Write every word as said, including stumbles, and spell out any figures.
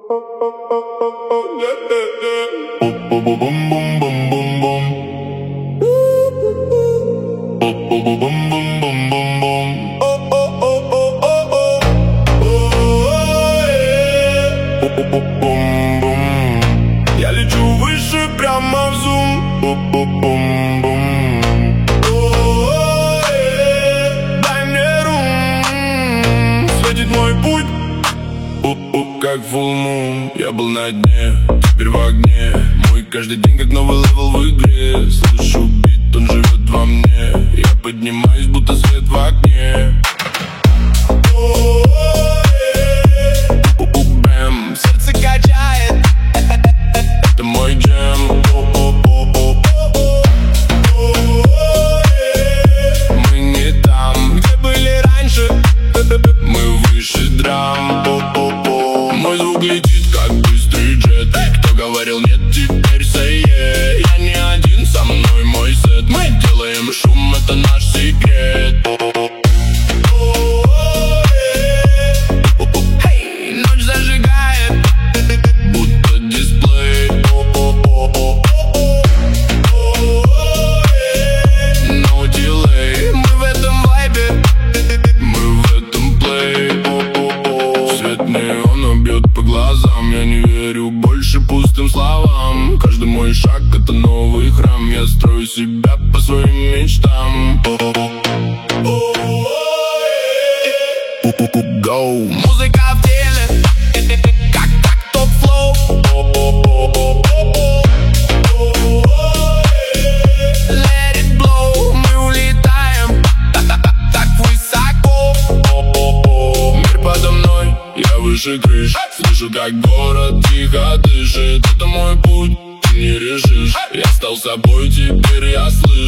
Я лечу выше, прямо в зум. Дай мне рум. Светит мой путь, как full moon. Я был на дне, теперь в огне. Мой каждый день как новый левел в игре. Слышу бит, он живет во мне. Я поднимаюсь, будто свет в окне. Бэм, сердце качает. Это мой джем. Мы не там, где были раньше. Мы выше драм. Мой звук летит, как быстрый джет. Кто говорил нет, теперь say yeah. Я не один, со мной мой сет. Мы делаем шум, это наш секрет. Hey, ночь зажигает, будто дисплей. No delay. Мы в этом вайбе, мы в этом плей. Свет неона бьет по глазам. Я не верю больше пустым словам. Каждый мой шаг — это новый храм. Я строю себя по своим мечтам. Go. Музыка в теле, как, как топ-флоу. Let it blow. Мы улетаем так высоко. Мир подо мной, я выше крыш. Слышу, как город тихо дышит. Это мой путь, ты не решишь. Я стал собой, теперь я слышу.